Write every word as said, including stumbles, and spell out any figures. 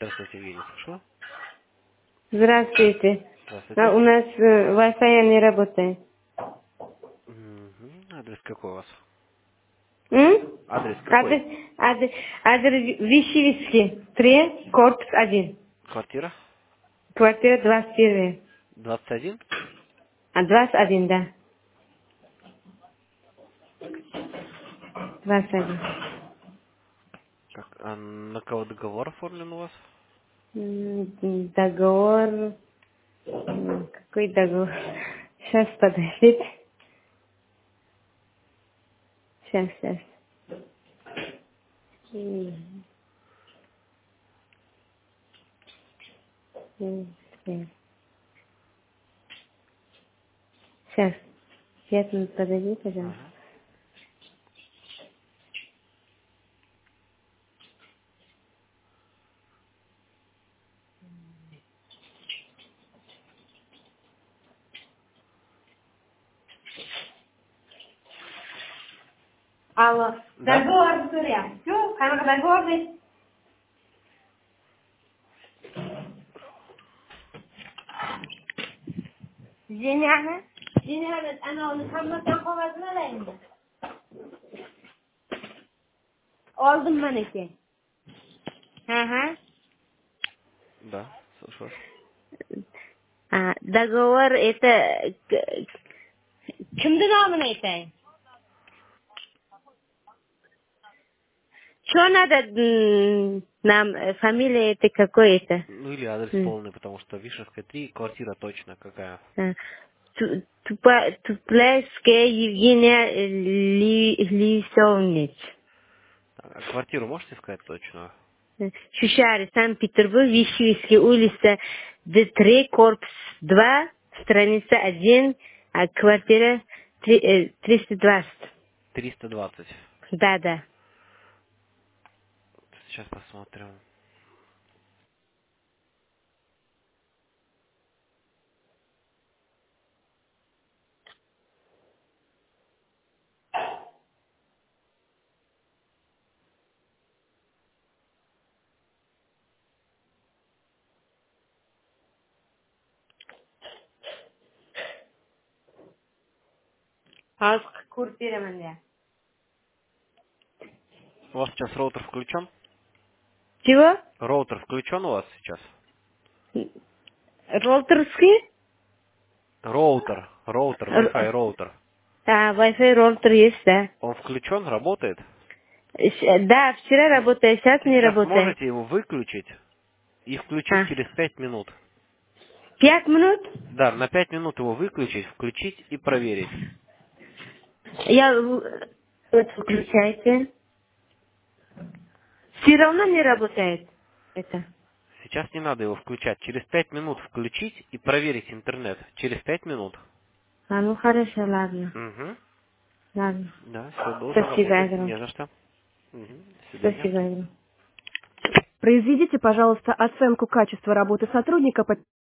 Здравствуйте, Евгений, слышала? Здравствуйте. А Здравствуйте. у нас э, Wi-Fi не работает. Мгм. Адрес какой у вас? М? Адрес какой? Адрес, адрес, адрес Вишивицкий, три, корпус один. Квартира? Квартира двадцать один. двадцать один? А двадцать один, да. двадцать один. Так, а на кого договор оформлен у вас? М, Договор... м, Какой договор? Сейчас, подождите. Сейчас, сейчас. М, м, Сейчас. Сейчас, подожди, пожалуйста. Ага. Алло. Да? Договор, Суря. Все, как договор? Jenny, Jenny, أنا محمد أخوات ملاين. Aldım ben iki. Ага. Да, слышу вас. А, договор это... к- Kimdir namını etay? Что надо м, нам, э, фамилия это какой это? Ну или адрес М, полный, потому что Вишенская три, квартира точно какая. а, Ту- Тупа- Туплевская Евгения э, Ли- Лисовниц. А квартиру можете сказать точную? Э, Шушаре, Санкт-Петербург, Вишивицкая улица, Д три, корпус два, страница один, а квартира три- э, триста двадцать. триста двадцать. Да, да. Сейчас посмотрим. А квартира моя. У вас сейчас роутер включен? Чего? Роутер включен у вас сейчас? Ролтерский? Роутер, роутер, Wi-Fi Р- роутер. А, Wi-Fi ролтер есть, да. Он включен, работает? Щ- Да, вчера работает, сейчас не Сейчас работает. можете его выключить и включить А, через пять минут. пять минут? Да, на пять минут его выключить, включить и проверить. Я... в- Вот включайте. Все равно не работает это. Сейчас не надо его включать. Через пять минут включить и проверить интернет. Через пять минут. А, ну хорошо, ладно. Угу. Ладно. Да, все должен Спасибо работать. огромное. Не за что. Угу. До свидания. Спасибо огромное. Произведите, пожалуйста, оценку качества работы сотрудника по